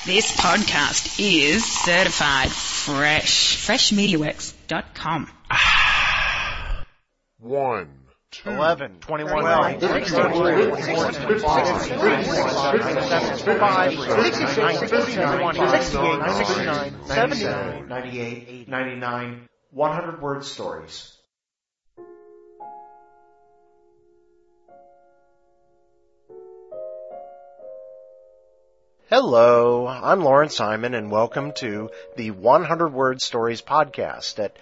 This podcast is certified fresh. FreshMediaWorks.com. 1, 2, 11, 21, 12, 16, 69, 98, 99, 100-word stories. Hello, I'm Lawrence Simon, and welcome to the 100-Word Stories podcast at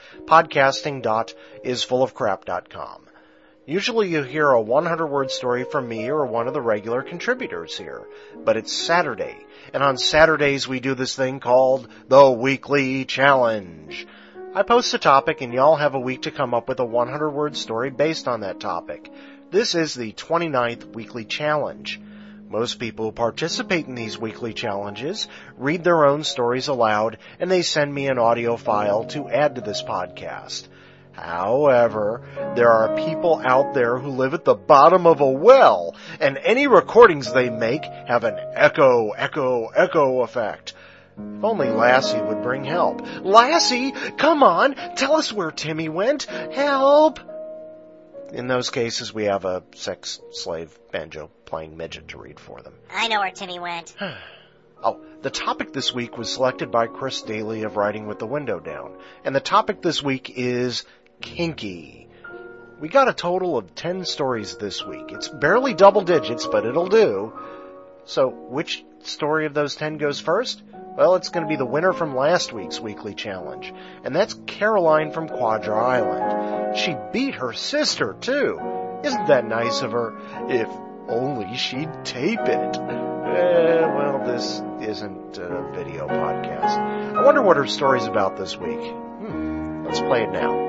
podcasting.isfullofcrap.com. Usually you hear a 100-word story from me or one of the regular contributors here, but it's Saturday, and on Saturdays we do this thing called the Weekly Challenge. I post a topic and y'all have a week to come up with a 100-word story based on that topic. This is the 29th Weekly Challenge. Most people who participate in these weekly challenges read their own stories aloud, and they send me an audio file to add to this podcast. However, there are people out there who live at the bottom of a well, and any recordings they make have an echo effect. If only Lassie would bring help. Lassie, come on, tell us where Timmy went. Help! In those cases, we have a sex slave banjo-playing midget to read for them. I know where Timmy went. The topic this week was selected by Chris Daly of Writing with the Window Down, and the topic this week is kinky. We got a total of 10 stories this week. It's barely double digits, but it'll do. So, which story of those 10 goes first? Well, it's going to be the winner from last week's weekly challenge, and that's Caroline from Quadra Island. She beat her sister, too. Isn't that nice of her? If only she'd tape it. Well, this isn't a video podcast. I wonder what her story's about this week. Let's play it now.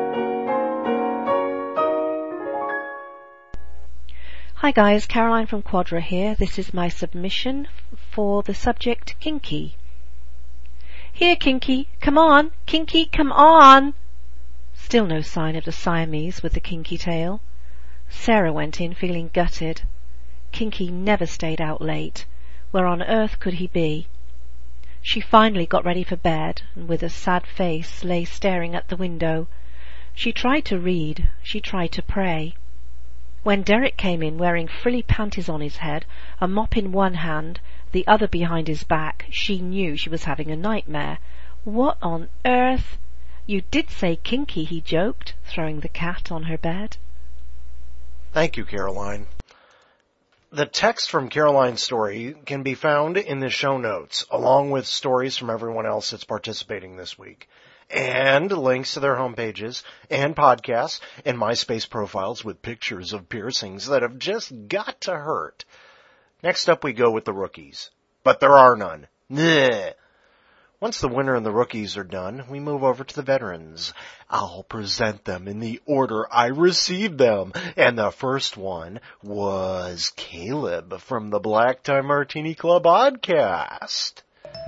Hi guys, Caroline from Quadra here. This is my submission for the subject kinky. Here, Kinky, come on! Kinky, come on! Still no sign of the Siamese with the kinky tail. Sarah went in feeling gutted. Kinky never stayed out late. Where on earth could he be? She finally got ready for bed, and with a sad face lay staring at the window. She tried to read, she tried to pray. When Derek came in wearing frilly panties on his head, a mop in one hand, the other behind his back, she knew she was having a nightmare. What on earth? You did say kinky, he joked, throwing the cat on her bed. Thank you, Caroline. The text from Caroline's story can be found in the show notes, along with stories from everyone else that's participating this week, and links to their homepages and podcasts and MySpace profiles with pictures of piercings that have just got to hurt. Next up we go with the rookies. But there are none. Blech. Once the winner and the rookies are done, we move over to the veterans. I'll present them in the order I received them. And the first one was Caleb from the Black Tie Martini Club podcast.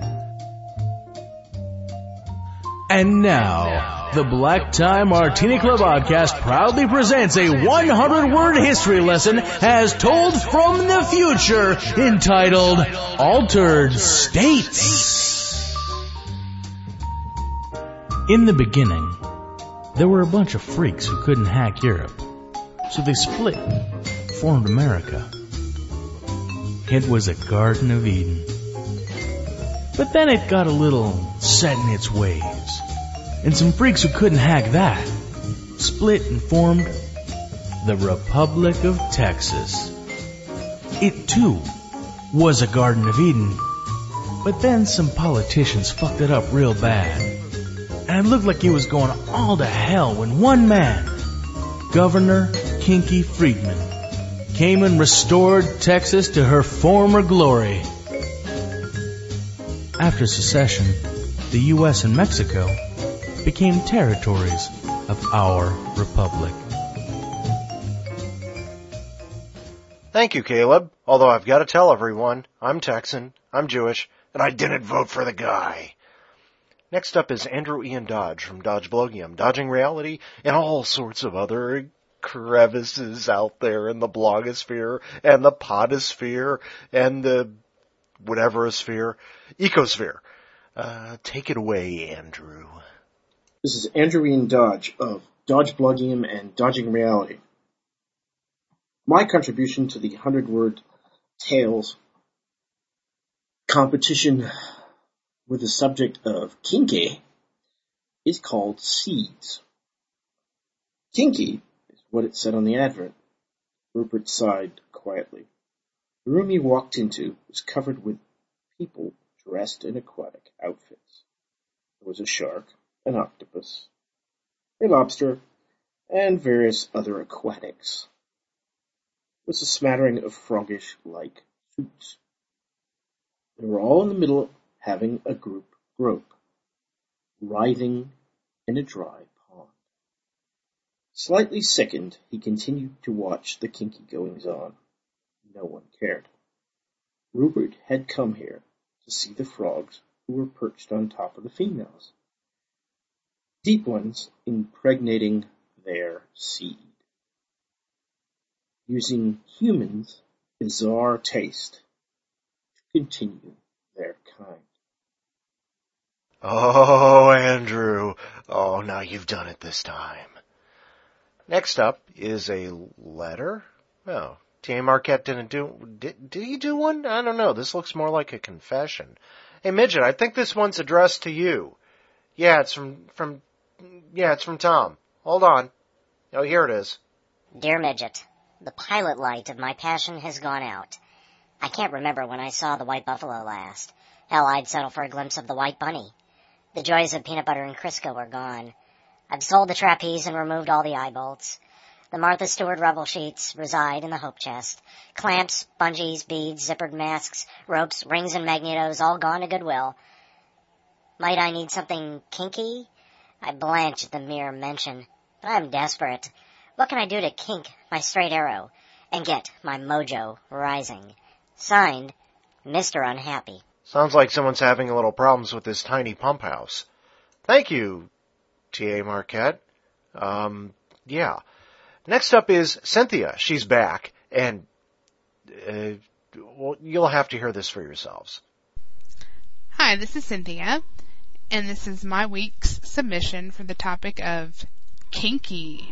And now, the Black Tie Martini Club podcast proudly presents a 100-word history lesson as told from the future, entitled Altered States. In the beginning, there were a bunch of freaks who couldn't hack Europe, so they split, formed America. It was a Garden of Eden. But then it got a little set in its ways, and some freaks who couldn't hack that split and formed the Republic of Texas. It too was a Garden of Eden, but then some politicians fucked it up real bad. And it looked like it was going all to hell when one man, Governor Kinky Friedman, came and restored Texas to her former glory. After secession, the U.S. and Mexico became territories of our republic. Thank you, Caleb. Although I've got to tell everyone, I'm Texan, I'm Jewish, and I didn't vote for the guy. Next up is Andrew Ian Dodge from Dodge Blogium, dodging reality and all sorts of other crevices out there in the blogosphere and the podosphere and the whatever-sphere, ecosphere. Take it away, Andrew. This is Andrew Ian Dodge of Dodge Blogium and Dodging Reality. My contribution to the 100-word tales competition with the subject of kinky is called Seeds. Kinky is what it said on the advert. Rupert sighed quietly. The room he walked into was covered with people dressed in aquatic outfits. There was a shark, an octopus, a lobster, and various other aquatics. It was a smattering of froggish-like suits. They were all in the middle having a group grope, writhing in a dry pond. Slightly sickened, he continued to watch the kinky goings-on. No one cared. Rupert had come here to see the frogs who were perched on top of the females, deep ones impregnating their seed, using humans' bizarre taste to continue their kind. Oh, Andrew. Oh, now you've done it this time. Next up is a letter. Oh, T.A. Marquette didn't do... Did he do one? I don't know. This looks more like a confession. Hey, Midget, I think this one's addressed to you. Yeah, it's from Tom. Hold on. Oh, here it is. Dear Midget, the pilot light of my passion has gone out. I can't remember when I saw the white buffalo last. Hell, I'd settle for a glimpse of the white bunny. The joys of peanut butter and Crisco are gone. I've sold the trapeze and removed all the eye bolts. The Martha Stewart rubble sheets reside in the hope chest. Clamps, bungees, beads, zippered masks, ropes, rings, and magnetos all gone to Goodwill. Might I need something kinky? I blanch at the mere mention, but I'm desperate. What can I do to kink my straight arrow and get my mojo rising? Signed, Mr. Unhappy. Sounds like someone's having a little problems with this tiny pump house. Thank you, T.A. Marquette. Yeah. Next up is Cynthia. She's back, and well, you'll have to hear this for yourselves. Hi, this is Cynthia, and this is my week's submission for the topic of kinky.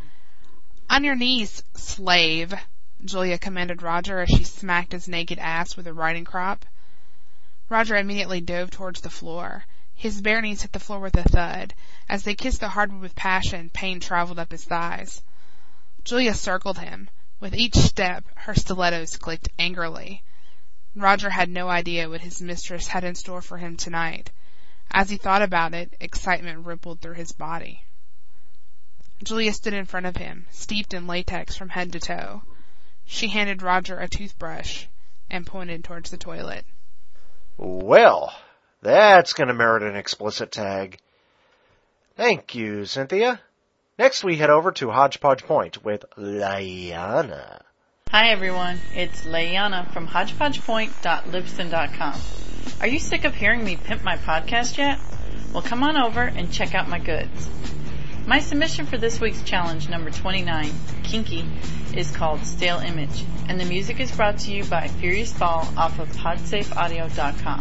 On your knees, slave, Julia commanded Roger as she smacked his naked ass with a riding crop. Roger immediately dove towards the floor. His bare knees hit the floor with a thud. As they kissed the hardwood with passion, pain traveled up his thighs. Julia circled him. With each step, her stilettos clicked angrily. Roger had no idea what his mistress had in store for him tonight. As he thought about it, excitement rippled through his body. Julia stood in front of him, steeped in latex from head to toe. She handed Roger a toothbrush and pointed towards the toilet. Well, that's going to merit an explicit tag. Thank you, Cynthia. Next we head over to Hodgepodge Point with Laiana. Hi everyone, it's Laiana from hodgepodgepoint.libsyn.com. Are you sick of hearing me pimp my podcast yet? Well, come on over and check out my goods. My submission for this week's challenge, number 29, Kinky, is called Stale Image, and the music is brought to you by Furious Ball off of podsafeaudio.com.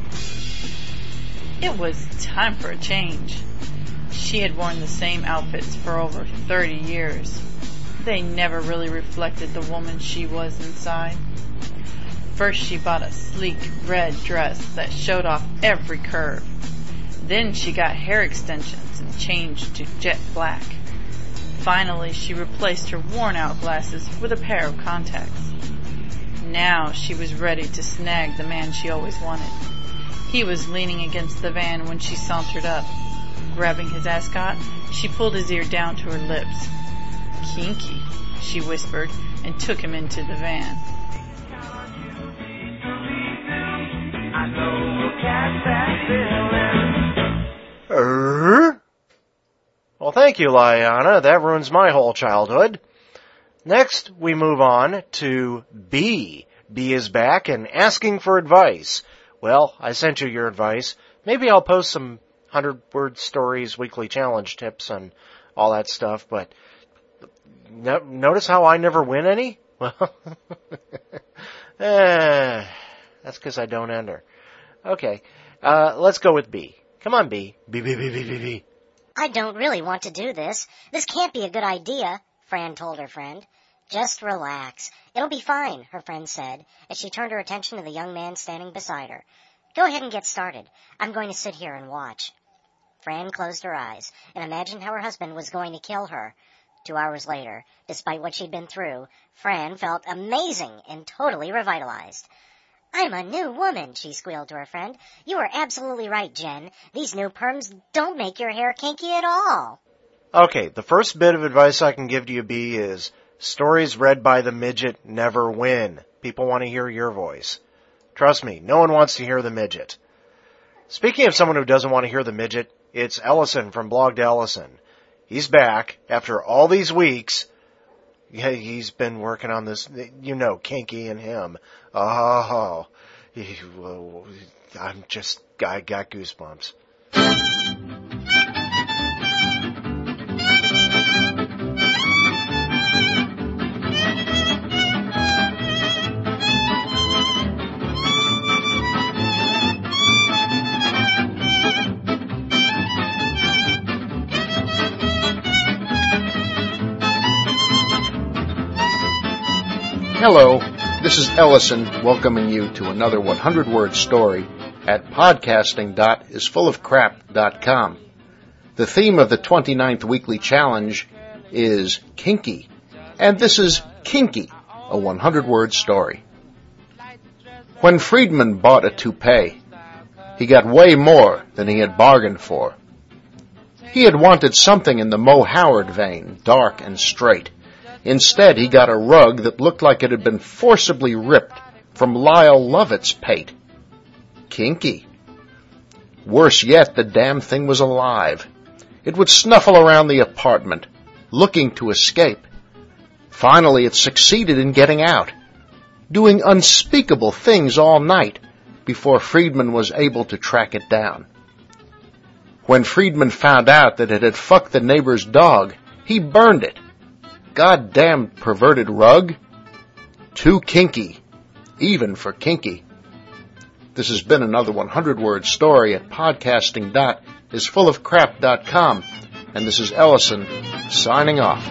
It was time for a change. She had worn the same outfits for over 30 years. They never really reflected the woman she was inside. First she bought a sleek red dress that showed off every curve. Then she got hair extensions and changed to jet black. Finally, she replaced her worn-out glasses with a pair of contacts. Now she was ready to snag the man she always wanted. He was leaning against the van when she sauntered up. Grabbing his ascot, she pulled his ear down to her lips. Kinky, she whispered, and took him into the van. Well, thank you, Laiana. That ruins my whole childhood. Next, we move on to B. B is back and asking for advice. Well, I sent you your advice. Maybe I'll post some 100-word stories, weekly challenge tips, and all that stuff, but notice how I never win any? Well, That's because I don't enter. Okay, let's go with B. Come on, B. B. I don't really want to do this. This can't be a good idea, Fran told her friend. Just relax. It'll be fine, her friend said, as she turned her attention to the young man standing beside her. Go ahead and get started. I'm going to sit here and watch. Fran closed her eyes and imagined how her husband was going to kill her. 2 hours later, despite what she'd been through, Fran felt amazing and totally revitalized. I'm a new woman, she squealed to her friend. You are absolutely right, Jen. These new perms don't make your hair kinky at all. Okay, the first bit of advice I can give to you, B, is stories read by the midget never win. People want to hear your voice. Trust me, no one wants to hear the midget. Speaking of someone who doesn't want to hear the midget, it's Ellison from Blog to Ellison. He's back after all these weeks. Yeah, he's been working on this, Kinky and him. Oh, I got goosebumps. Hello, this is Ellison welcoming you to another 100-word story at podcasting.isfullofcrap.com. The theme of the 29th weekly challenge is Kinky, and this is Kinky, a 100-word story. When Friedman bought a toupee, he got way more than he had bargained for. He had wanted something in the Mo Howard vein, dark and straight. Instead, he got a rug that looked like it had been forcibly ripped from Lyle Lovett's pate. Kinky. Worse yet, the damn thing was alive. It would snuffle around the apartment, looking to escape. Finally, it succeeded in getting out, doing unspeakable things all night before Friedman was able to track it down. When Friedman found out that it had fucked the neighbor's dog, he burned it. Goddamn perverted rug. Too kinky, even for Kinky. This has been another 100-word story at podcasting.isfullofcrap.com, and this is Ellison signing off.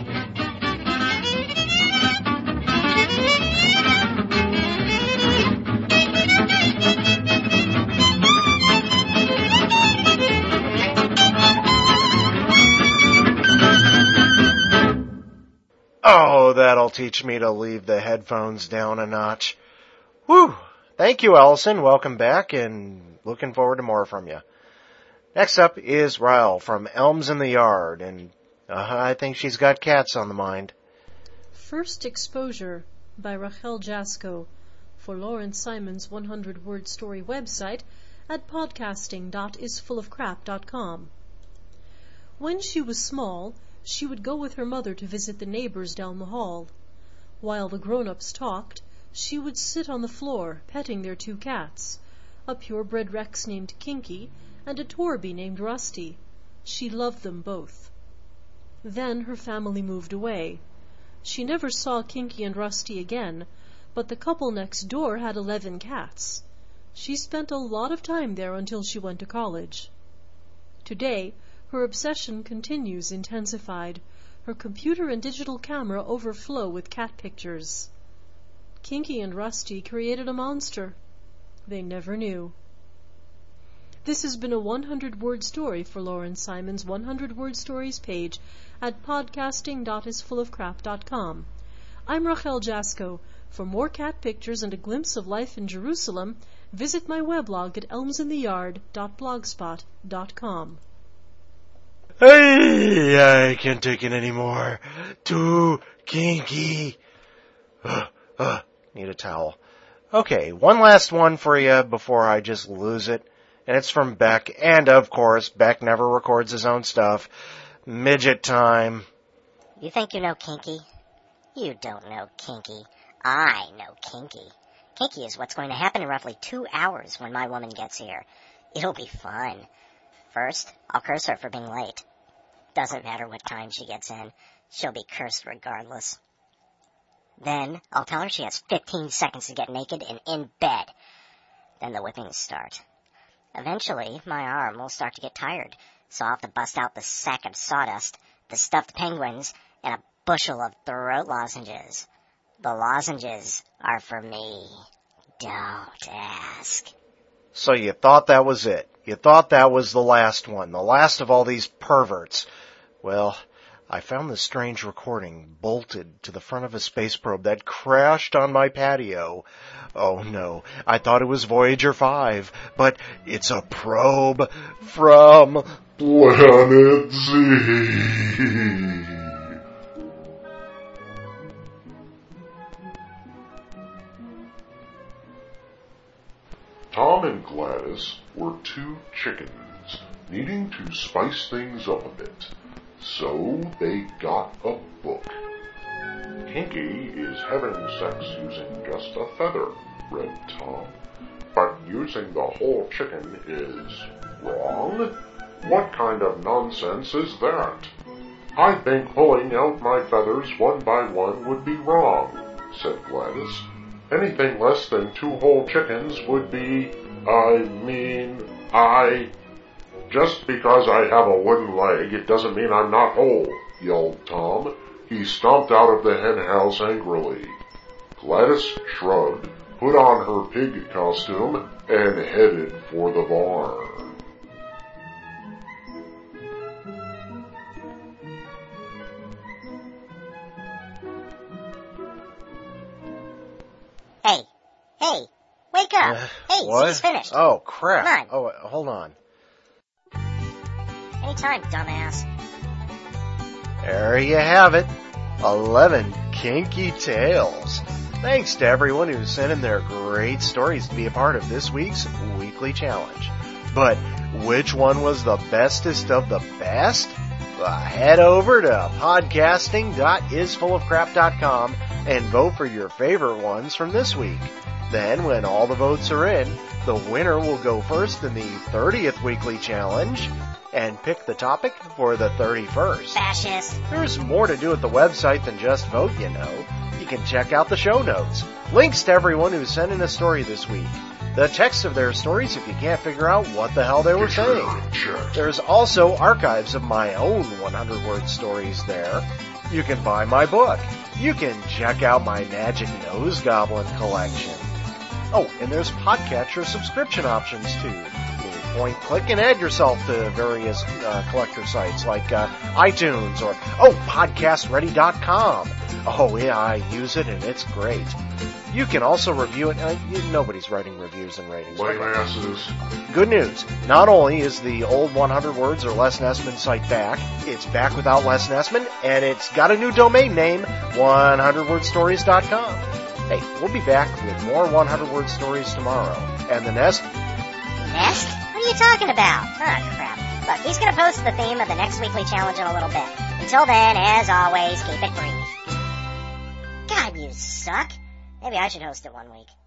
Oh, that'll teach me to leave the headphones down a notch. Whew. Thank you, Ellison. Welcome back, and looking forward to more from you. Next up is Ryle from Elms in the Yard, and I think she's got cats on the mind. First Exposure by Rachel Jasko for Lawrence Simon's 100-word story website at podcasting.isfullofcrap.com. When she was small, she would go with her mother to visit the neighbors down the hall. While the grown-ups talked, she would sit on the floor, petting their two cats, a purebred Rex named Kinky and a Torby named Rusty. She loved them both. Then her family moved away. She never saw Kinky and Rusty again, but the couple next door had 11 cats. She spent a lot of time there until she went to college. Today, her obsession continues intensified. Her computer and digital camera overflow with cat pictures. Kinky and Rusty created a monster. They never knew. This has been a 100-word story for Lawrence Simon's 100-word stories page at podcasting.isfullofcrap.com. I'm Rachel Jasko. For more cat pictures and a glimpse of life in Jerusalem, visit my weblog at elmsintheyard.blogspot.com. Hey, I can't take it anymore. Too kinky. Need a towel. Okay, one last one for you before I just lose it. And it's from Beck. And, of course, Beck never records his own stuff. Midget time. You think you know Kinky? You don't know Kinky. I know Kinky. Kinky is what's going to happen in roughly 2 hours when my woman gets here. It'll be fun. First, I'll curse her for being late. Doesn't matter what time she gets in. She'll be cursed regardless. Then, I'll tell her she has 15 seconds to get naked and in bed. Then the whippings start. Eventually, my arm will start to get tired, so I'll have to bust out the sack of sawdust, the stuffed penguins, and a bushel of throat lozenges. The lozenges are for me. Don't ask. So you thought that was it. You thought that was the last one, the last of all these perverts. Well, I found this strange recording bolted to the front of a space probe that crashed on my patio. Oh no, I thought it was Voyager 5, but it's a probe from Planet Z. Tom and Gladys were two chickens needing to spice things up a bit, so they got a book. Kinky is having sex using just a feather, read Tom, but using the whole chicken is wrong? What kind of nonsense is that? I think pulling out my feathers one by one would be wrong, said Gladys. Anything less than 2 whole chickens would be, Just because I have a wooden leg, it doesn't mean I'm not whole, yelled Tom. He stomped out of the hen house angrily. Gladys shrugged, put on her pig costume, and headed for the barn. Hey, wake up. Hey, what? He's finished. Oh, crap. Come on. Oh, hold on. Anytime, dumbass. There you have it. 11 kinky tales. Thanks to everyone who sent in their great stories to be a part of this week's weekly challenge. But which one was the bestest of the best? Well, head over to podcasting.isfullofcrap.com and vote for your favorite ones from this week. Then, when all the votes are in, the winner will go first in the 30th weekly challenge and pick the topic for the 31st. Fascist. There's more to do at the website than just vote, you know. You can check out the show notes. Links to everyone who sent in a story this week. The text of their stories if you can't figure out what the hell they were saying. There's also archives of my own 100-word stories there. You can buy my book. You can check out my Magic Nose Goblin collection. Oh, and there's Podcatcher subscription options too. You can point, click, and add yourself to various collector sites like iTunes or, podcastready.com. Oh yeah, I use it and it's great. You can also review it. Nobody's writing reviews and ratings. My asses. Good news. Not only is the old 100 Words or Les Nessman site back, it's back without Les Nessman, and it's got a new domain name, 100wordstories.com. Hey, we'll be back with more 100-word stories tomorrow. And the Nest? Nest? What are you talking about? Oh, crap. Look, he's going to post the theme of the next weekly challenge in a little bit. Until then, as always, keep it brief. God, you suck. Maybe I should host it one week.